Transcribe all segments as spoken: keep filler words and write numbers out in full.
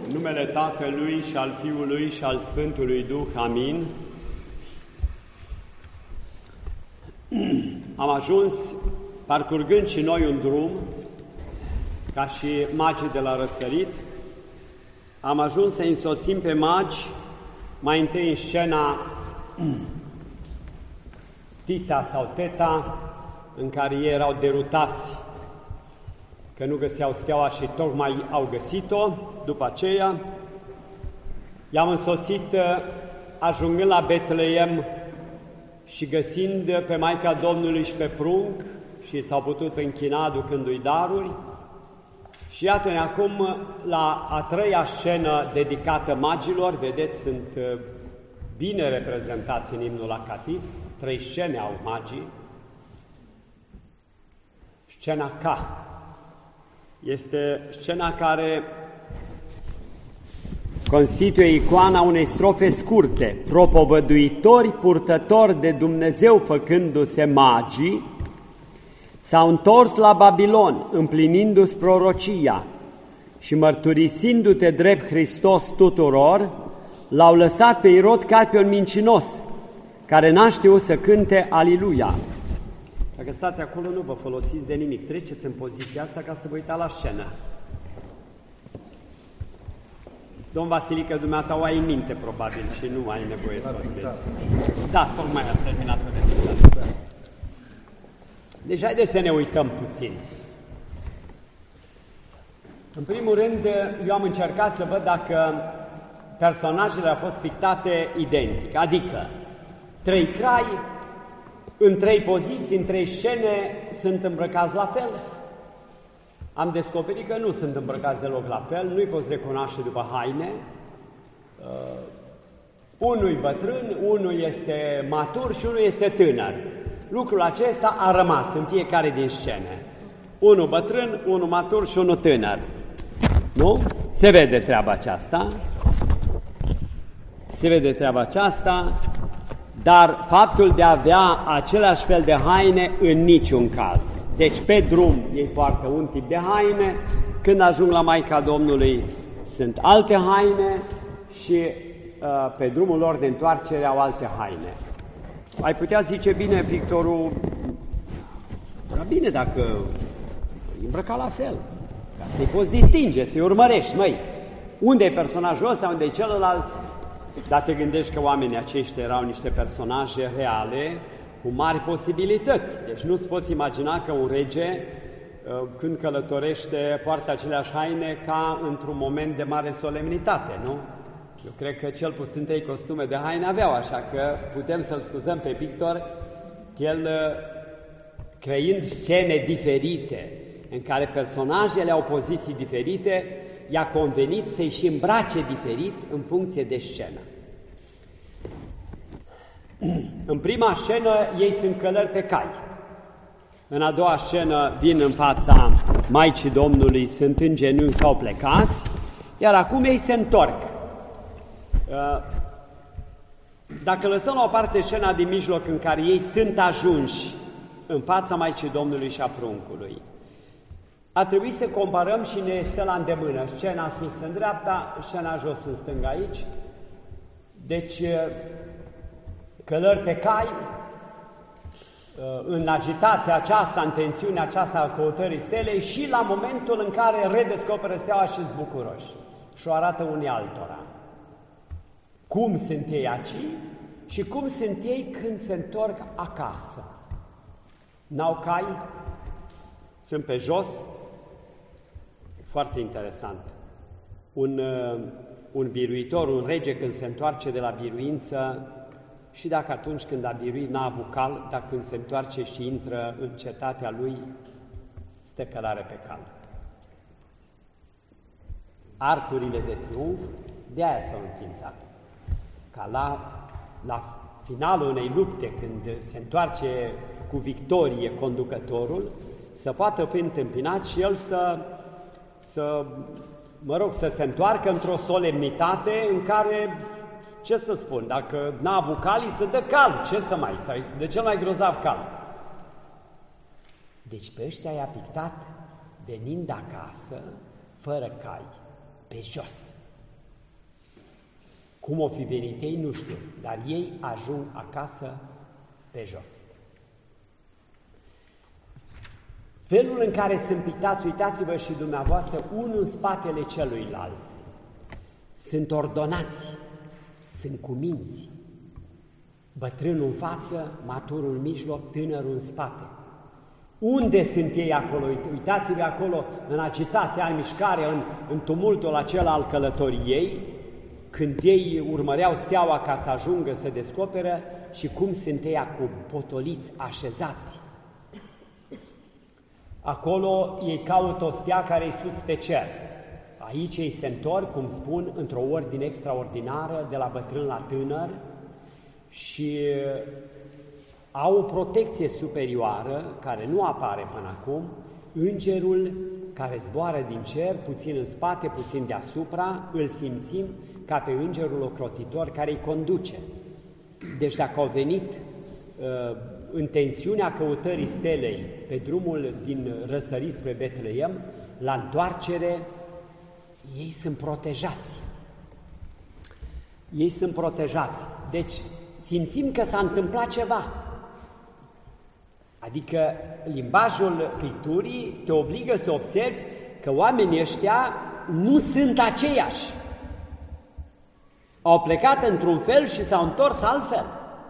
În numele Tatălui și al Fiului și al Sfântului Duh. Amin. Am ajuns, parcurgând și noi un drum, ca și magii de la răsărit, am ajuns să însoțim pe magi mai întâi în scena Tita sau Teta, în care ei erau derutați că nu găseau steaua și tocmai au găsit-o. După aceea i-am însoțit ajungând la Betleem și găsind pe Maica Domnului și pe prunc și s-au putut închina aducându-i daruri. Și iată-ne acum la a treia scenă dedicată magilor. Vedeți, sunt bine reprezentați în imnul acatist, trei scene au magii. Scena K este scena care constituie icoana unei strofe scurte: propovăduitori, purtători de Dumnezeu făcându-se magii, s-au întors la Babilon, împlinindu-ți prorocia și mărturisindu-te drept Hristos tuturor, l-au lăsat pe Irod ca pe un mincinos, care n-a știut să cânte Aliluia. Dacă stați acolo, nu vă folosiți de nimic. Treceți în poziția asta ca să vă uitați la scenă. Domn Vasilică, dumneata o ai în minte, probabil, și nu ai nevoie să o vezi. Da, tocmai a terminat-o de dictat. Deci haideți să ne uităm puțin. În primul rând, eu am încercat să văd dacă personajele au fost pictate identic, adică trei crai, în trei poziții, în trei scene, sunt îmbrăcați la fel. Am descoperit că nu sunt îmbrăcați deloc la fel, nu-i poți recunoaște după haine. Uh, unul e bătrân, unul este matur și unul este tânăr. Lucrul acesta a rămas în fiecare din scene. Unul bătrân, unul matur și unul tânăr. Nu? Se vede treaba aceasta. Se vede treaba aceasta, dar faptul de a avea același fel de haine în niciun caz. Deci pe drum ei poartă un tip de haine, când ajung la Maica Domnului sunt alte haine și uh, pe drumul lor de întoarcere au alte haine. Ai putea zice, bine, pictorul, era bine dacă îi îmbrăca la fel, ca să-i poți distinge, să-i urmărești. Măi, unde e personajul ăsta, unde e celălalt? Dar te gândești că oamenii aceștia erau niște personaje reale, cu mari posibilități. Deci nu-ți poți imagina că un rege, când călătorește, poartă aceleași haine ca într-un moment de mare solemnitate, nu? Eu cred că cel puțin trei costume de haine aveau, așa că putem să-l scuzăm pe pictor că el, creând scene diferite, în care personajele au poziții diferite, i-a convenit să-i și îmbrace diferit în funcție de scenă. În prima scenă ei sunt călări pe cai. În a doua scenă vin în fața Maicii Domnului, sunt în genunchi sau plecați, iar acum ei se întorc. Dacă lăsăm la o parte scena din mijloc în care ei sunt ajunși în fața Maicii Domnului și a pruncului, ar trebui să comparăm și ne stă la îndemână scena sus în dreapta, scena jos în stânga aici. Deci, călări pe cai, în agitația aceasta, în tensiunea aceasta a căutării stelei și la momentul în care redescoperă steaua și sunt bucuroși și o arată unii altora. Cum sunt ei aici și cum sunt ei când se întorc acasă. N-au cai, sunt pe jos. Foarte interesant. Un, un biruitor, un rege, când se întoarce de la biruință, și dacă atunci când a biruit n-a avut cal, dar când se întoarce și intră în cetatea lui, stă călare pe cal. Arcurile de triumf de aia s-au înființat. Ca la, la finalul unei lupte, când se întoarce cu victorie conducătorul, să poată fi întâmpinat și el să, să, mă rog, să se întoarcă într-o solemnitate în care, ce să spun, dacă n-a avut cali, să dă cal, ce să mai, sau de cel mai grozav cal. Deci pe ăștia i-a pictat venind acasă, fără cai, pe jos. Cum o fi venit ei, nu știu, dar ei ajung acasă pe jos. Felul în care sunt pictați, uitați-vă și dumneavoastră, unul în spatele celuilalt. Sunt ordonați, sunt cuminți. Bătrânul în față, maturul în mijloc, tânărul în spate. Unde sunt ei acolo? Uitați-vă acolo, în agitația, în mișcare, în, în tumultul acela al călătoriei, când ei urmăreau steaua ca să ajungă să descoperă, și cum sunt ei acum, potoliți, așezați. Acolo ei caută o stea care e sus pe cer. Aici ei se întorc, cum spun, într-o ordine extraordinară, de la bătrân la tânăr, și au o protecție superioară, care nu apare până acum, îngerul care zboară din cer, puțin în spate, puțin deasupra, îl simțim ca pe îngerul ocrotitor care îi conduce. Deci dacă au venit uh, în tensiunea căutării stelei pe drumul din răsărit spre Betleem, la întoarcere, ei sunt protejați. Ei sunt protejați. Deci simțim că s-a întâmplat ceva. Adică limbajul picturii te obligă să observi că oamenii ăștia nu sunt aceiași. Au plecat într-un fel și s-au întors altfel.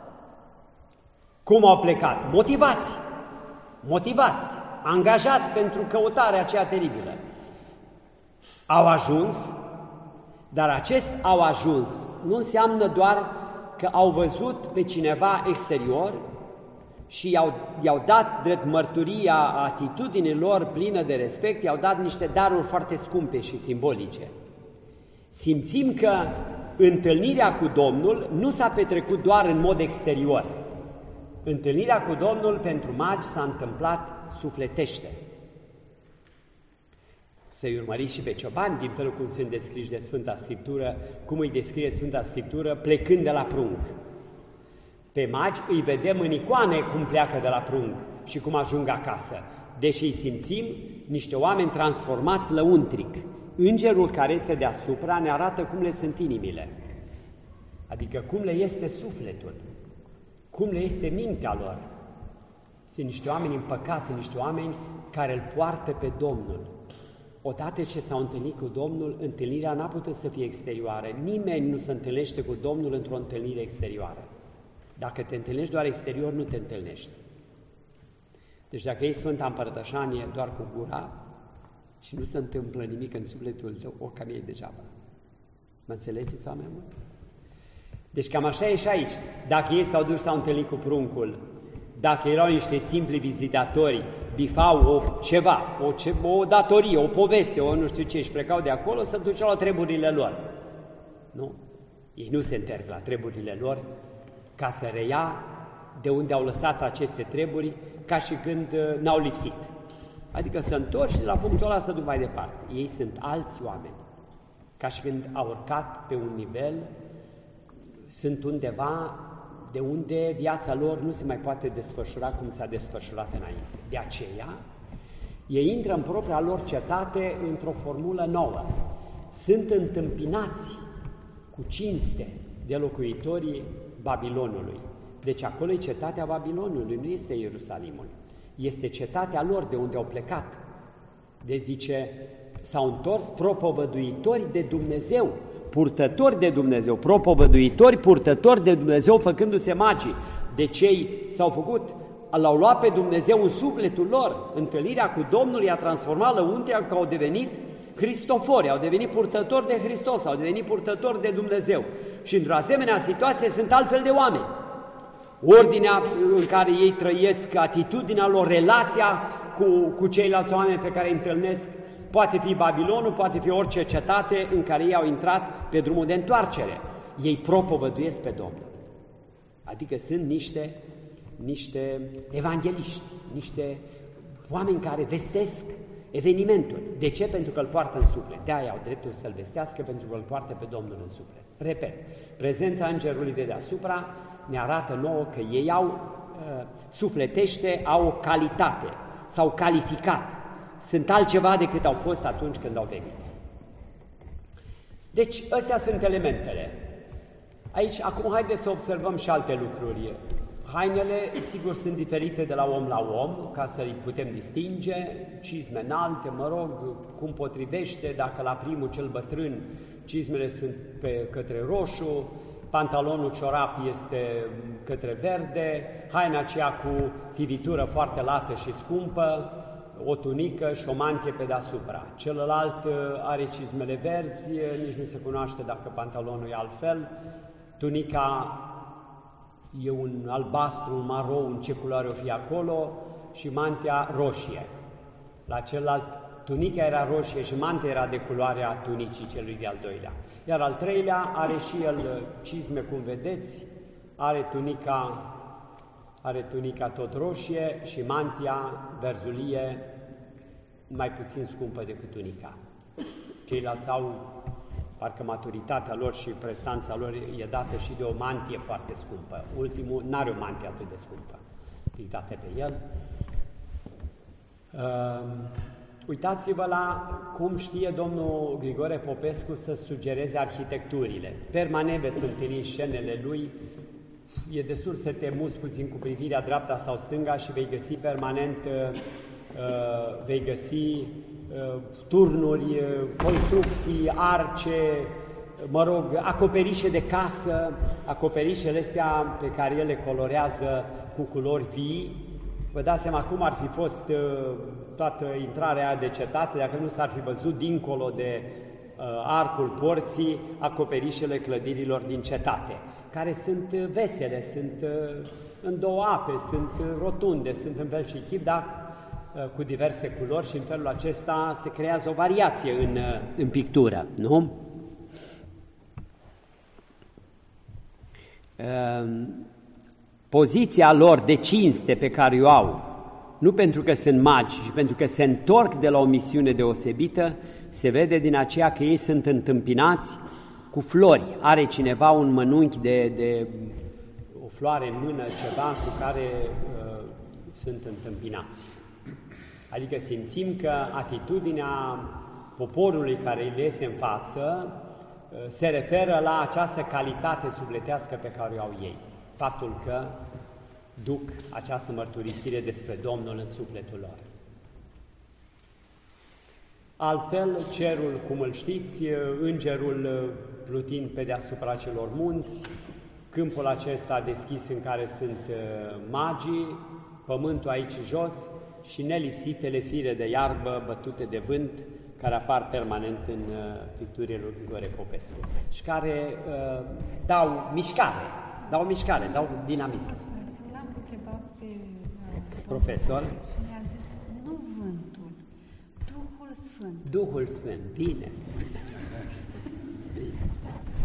Cum au plecat? Motivați, motivați, angajați pentru căutarea aceea teribilă. Au ajuns, dar acest au ajuns nu înseamnă doar că au văzut pe cineva exterior și i-au, i-au dat drept mărturia atitudinii lor plină de respect, i-au dat niște daruri foarte scumpe și simbolice. Simțim că întâlnirea cu Domnul nu s-a petrecut doar în mod exterior. Întâlnirea cu Domnul pentru magi s-a întâmplat sufletește. Să-i urmăriți și pe ciobani, din felul cum sunt descriși de Sfânta Scriptură, cum îi descrie Sfânta Scriptură, plecând de la prunc. Pe magi îi vedem în icoane cum pleacă de la prunc și cum ajung acasă. Deși îi simțim niște oameni transformați lăuntric. Îngerul care este deasupra ne arată cum le sunt inimile, adică cum le este sufletul, cum le este mintea lor. Sunt niște oameni împăcați, sunt niște oameni care îl poartă pe Domnul. Odată ce s-au întâlnit cu Domnul, întâlnirea n-a putut să fie exterioară. Nimeni nu se întâlnește cu Domnul într-o întâlnire exterioară. Dacă te întâlnești doar exterior, nu te întâlnești. Deci dacă iei Sfânta Împărtășanie doar cu gura și nu se întâmplă nimic în sufletul tău, o cam e degeaba. Mă înțelegeți, oameni buni? Deci cam așa e și aici. Dacă ei s-au dus, s-au întâlnit cu pruncul, dacă erau niște simpli vizitatori, bifau o ceva, o, ce, o datorie, o poveste, o nu știu ce, și plecau de acolo, să duceau la treburile lor. Nu? Ei nu se întorc la treburile lor ca să reia de unde au lăsat aceste treburi, ca și când uh, n-au lipsit. Adică să întorci și de la punctul ăla să duc mai departe. Ei sunt alți oameni, ca și când au urcat pe un nivel, sunt undeva de unde viața lor nu se mai poate desfășura cum s-a desfășurat înainte. De aceea, ei intră în propria lor cetate într-o formulă nouă. Sunt întâmpinați cu cinste de locuitorii Babilonului. Deci acolo e cetatea Babilonului, nu este Ierusalimul. Este cetatea lor de unde au plecat. De zice, s-au întors propovăduitori de Dumnezeu, purtători de Dumnezeu, propovăduitori, purtători de Dumnezeu, făcându-se magii. Deci ei s-au făcut, l-au luat pe Dumnezeu în sufletul lor. Întâlnirea cu Domnul i-a transformat lăuntria, că au devenit cristofori, au devenit purtători de Hristos, au devenit purtători de Dumnezeu. Și într-o asemenea situație sunt altfel de oameni. Ordinea în care ei trăiesc, atitudinea lor, relația cu, cu ceilalți oameni pe care îi întâlnesc, poate fi Babilonul, poate fi orice cetate în care ei au intrat pe drumul de întoarcere. Ei propovăduiesc pe Domnul. Adică sunt niște, niște evangeliști, niște oameni care vestesc evenimentul. De ce? Pentru că îl poartă în suflet. De-aia au dreptul să-l vestească, pentru că îl poartă pe Domnul în suflet. Repet, prezența îngerului de deasupra ne arată nouă că ei au uh, sufletește, au o calitate, s-au calificat. Sunt altceva decât au fost atunci când au venit. Deci, astea sunt elementele. Aici, acum, haideți să observăm și alte lucruri. Hainele, sigur, sunt diferite de la om la om, ca să îi putem distinge, cizme înalte, mă rog, cum potrivește, dacă la primul cel bătrân cizmele sunt pe către roșu, pantalonul ciorap este către verde, haina aceea cu tivitură foarte lată și scumpă, o tunică și o mantie pe deasupra. Celălalt are cizmele verzi, nici nu se cunoaște dacă pantalonul e altfel, tunica e un albastru, un maro, un ce culoare o fi acolo și mantia roșie. La celălalt, tunica era roșie și mantia era de culoarea tunicii celui de-al doilea. Iar al treilea are și el cizme, cum vedeți, are tunica, are tunica tot roșie și mantia verzulie mai puțin scumpă decât tunica. Ceilalți au, parcă maturitatea lor și prestanța lor e dată și de o mantie foarte scumpă. Ultimul n-are o mantie atât de scumpă, pictată pe el. Uh, uitați-vă la cum știe domnul Grigore Popescu să sugereze arhitecturile. Permanent veți întâlni scenele lui, e destul să te muți puțin cu privirea dreapta sau stânga și vei găsi permanent, uh, uh, vei găsi uh, turnuri, uh, construcții, arce, mă rog, acoperișe de casă, acoperișele astea pe care ele colorează cu culori vii. Vă dați seama cum ar fi fost uh, toată intrarea aia de cetate dacă nu s-ar fi văzut dincolo de uh, arcul porții acoperișele clădirilor din cetate, care sunt uh, vesele, sunt uh, în două ape, sunt uh, rotunde, sunt în fel și chip, dar uh, cu diverse culori și în felul acesta se creează o variație în, uh, în pictură, nu? Uh, Poziția lor de cinste pe care o au, nu pentru că sunt magi, ci pentru că se întorc de la o misiune deosebită, se vede din aceea că ei sunt întâmpinați cu flori. Are cineva un mănunchi de, de o floare în mână, ceva cu care uh, sunt întâmpinați. Adică simțim că atitudinea poporului care îi iese în față uh, se referă la această calitate sufletească pe care o au ei. Faptul că duc această mărturisire despre Domnul în sufletul lor. Altfel, cerul, cum îl știți, îngerul plutind pe deasupra celor munți, câmpul acesta deschis în care sunt magii, pământul aici jos și nelipsitele fire de iarbă bătute de vânt, care apar permanent în picturile lui Grigore Popescu și care uh, dau mișcare. Dau mișcare, dau dinamism. L-am întrebat pe uh, profesor și mi-a zis, nu vântul, Duhul Sfânt. Duhul Sfânt, bine. Bine.